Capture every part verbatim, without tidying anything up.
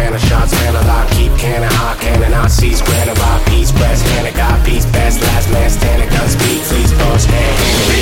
banner shots, man a lot. Keep cannon, hot cannon, I seize granite rock. Peace, press, hand, got peace, best, last man standing, gun speed, please, boss, hand,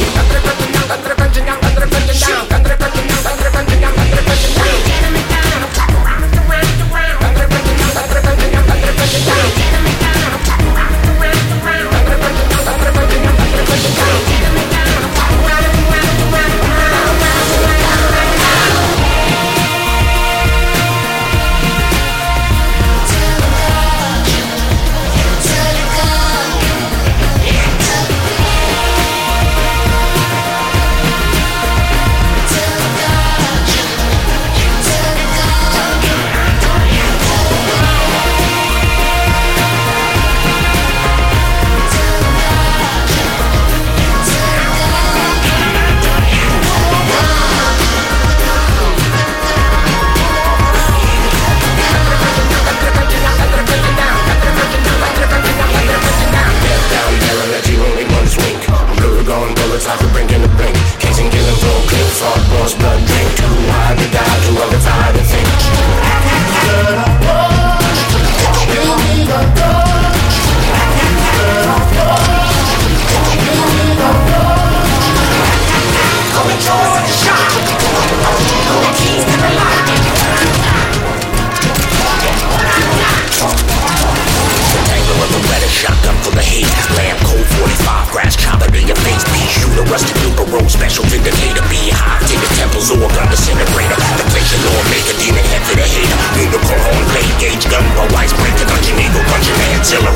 special vindicator, beehive, take the temples or gun disintegrator. The place your lord make a demon head for the hater. Unicorn horn, blade gauge, gun, but wise breaker, dungeon eagle, punching the artillery.